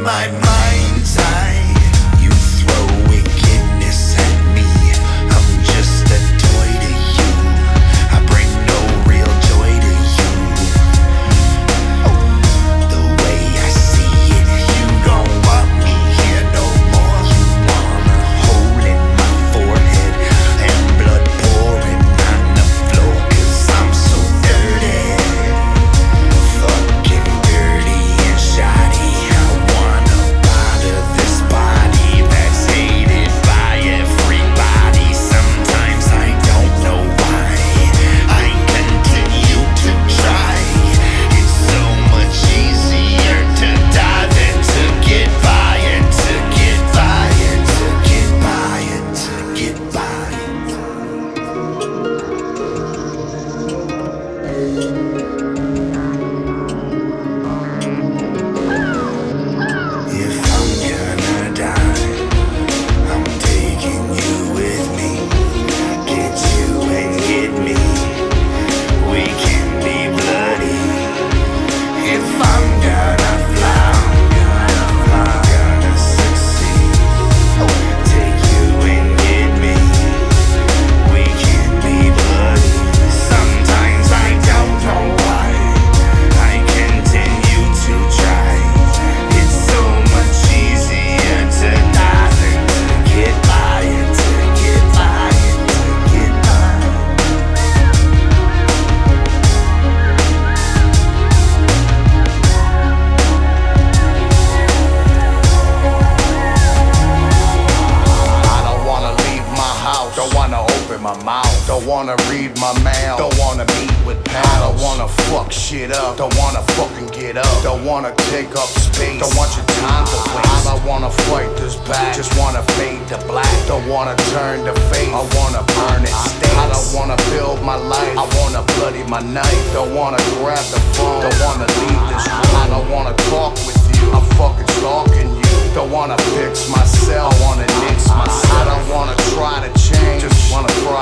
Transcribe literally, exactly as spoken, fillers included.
my mind's eye. You throw wickedness at me. I'm just a toy to you. I bring no real joy to you. The way I see it, you don't want me here no more. You want a hole in my forehead and blood pouring on the floor, 'cause I'm so dirty. Fucking dirty and shoddy. I wanna bother this body that's hated by everybody. Sometimes I don't know why. I continue to try. It's so much easier to die than to get by and to get by and to get by and to get by. If I'm gonna die, I'm taking you with me. Get you and get me. We can be bloody. If I'm gonna fly, I'm gonna succeed. Take you and get me. We can be bloody. Sometimes I don't know why. I continue to try. It's so much easier to die than to get by and to get by and to get by. I don't wanna leave my house, don't wanna open my mouth, don't wanna read my mail, don't wanna meet with pals, I don't wanna fuck shit up, don't wanna fucking get up, don't wanna take up space, don't want your time to waste. I don't wanna fight this back, just wanna fade to black, don't wanna turn to face, I wanna burn it stains. I don't wanna build my life, I wanna bloody my knife, don't wanna grab the phone, don't wanna leave this room, I don't wanna talk with you, I'm fucking stalking you. Don't wanna fix myself, I wanna nix myself. I don't wanna try to change, just wanna throw